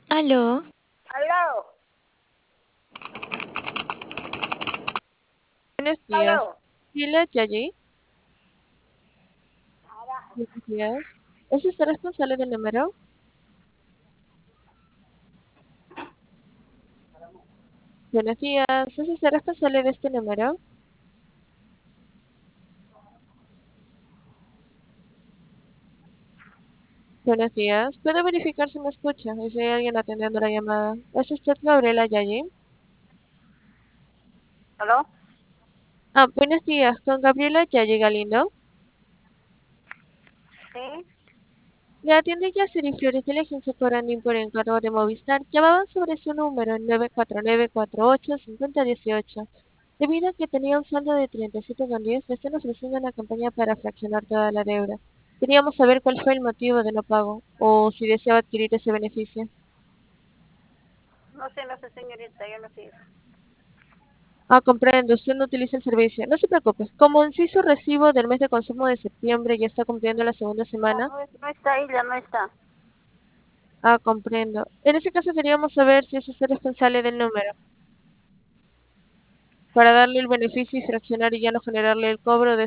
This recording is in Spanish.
Aló, Aló, Buenos días. aló. Dile Yayi. Buenos días. ¿Es usted responsable del número? Buenos días. ¿Es usted responsable de este número? Buenos días. ¿Puedo verificar si me escucha y si hay alguien atendiendo la llamada? ¿Es usted Gabriela Yayi? ¿Aló? Buenos días. ¿Con Gabriela Yayi Galindo? Sí. Le atiende Yaciri Flores de la agencia Corandín por encargo de Movistar. Llamaban sobre su número 949485018. Debido a que tenía un saldo de 37,10, le están ofreciendo una campaña para fraccionar toda la deuda. Queríamos saber cuál fue el motivo de no pago o si deseaba adquirir ese beneficio. No sé, señorita, yo no sé. Comprendo, usted no utiliza el servicio. No se preocupe. Como en sí su recibo del mes de consumo de septiembre ya está cumpliendo la segunda No, semana. no está ella, no está. Comprendo. En ese caso queríamos saber si es usted responsable del número, para darle el beneficio y fraccionar y ya no generarle el cobro de